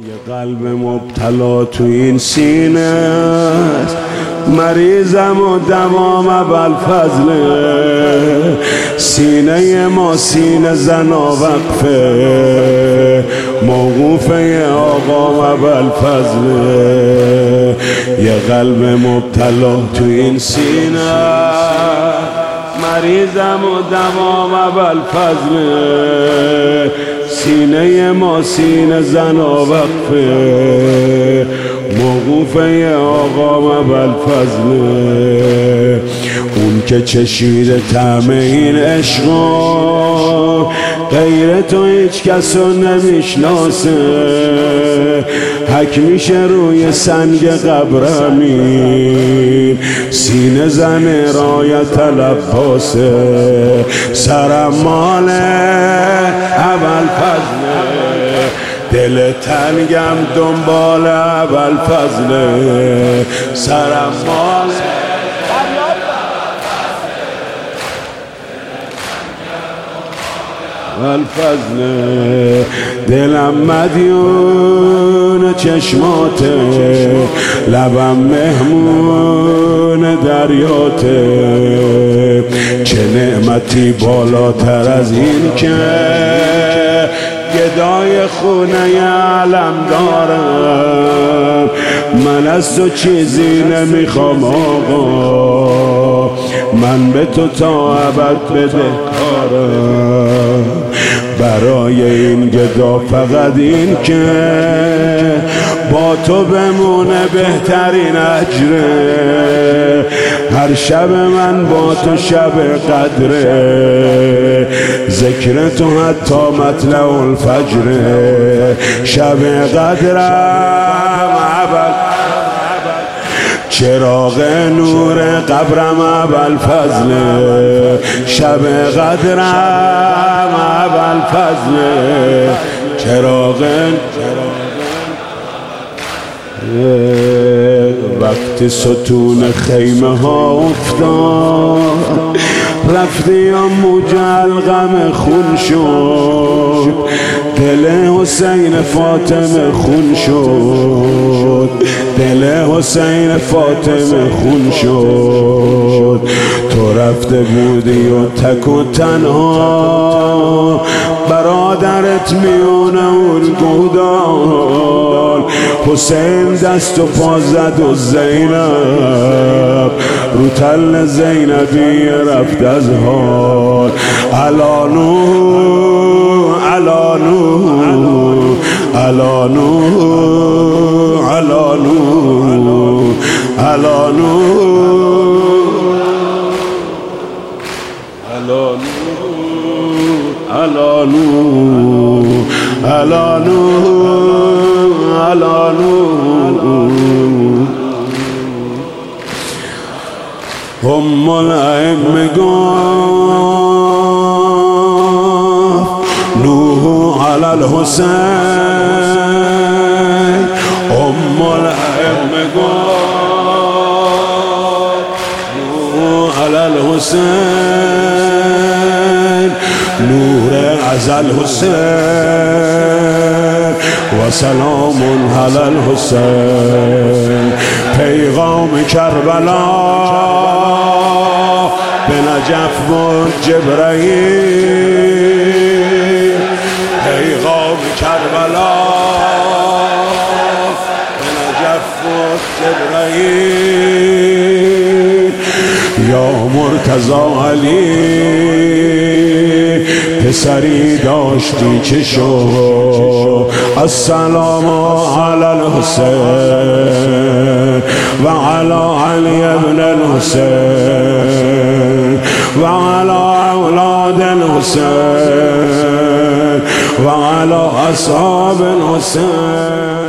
یه قلب مبتلا تو این سینه است، مریضم و دوام ابوالفضله. سینه ما سینه زنا وقفه، موقوفه آقا ابوالفضله. یه قلب مبتلا تو این سینه، مریضم و دوام ابوالفضله. سینه ما سینه زنا وقفه، موقوفه آقا ابوالفضله. اون که چشید طعم این عشقا، غیر تو هیچ کس رو نمیشناسه. حک میشه روی سنگ قبرمین، سینه زن رایت العباسه. سرم مال ابوالفضله، دل تنگم دنبال ابوالفضله. سرم مال ابوالفضله، دلم مدیون چشماته، لبم مهمون دریاته. چه نعمتی بالاتر از این که گدای خونه علم دارم. من از تو چیزی نمیخوام آقا، من به تو تا ابد بدهکارم. برای این گدا فقط این که با تو بمونه بهترین اجره. هر شب من با تو شب قدره، ذکر تو حتی مطلع الفجره. شب قدرم چراغ نور قبرم ابوالفضله. شب قدرم ابوالفضله، چراغ وقتی ستون خیمه ها افتاد، رفتی یا موج الغم خون شد. دل حسین فاطمه خون شد، دل حسین فاطمه خون شد. تو رفته بودی و تک و تنها، برادرت میونه اون گودال. حسین دست و پا زد و زینب رو تل زینبی رفت از حال. علانو علانو علانو علانو علانو علانو علانو علانو. ام الائمه گفت نوح علی الحسین. ام الائمه گفت نوح علی الحسین. نور از الحسین و سلام علی الحسین. پیغام کربلا به نجف بود جبرائیل. پیغام کربلا به نجف بود جبرائیل. یا مرتضی علی پسری داشتی چه شو. السلام علی الحسین و علی علی ابن الحسین و علی اولاد الحسین و علی اصحاب الحسین.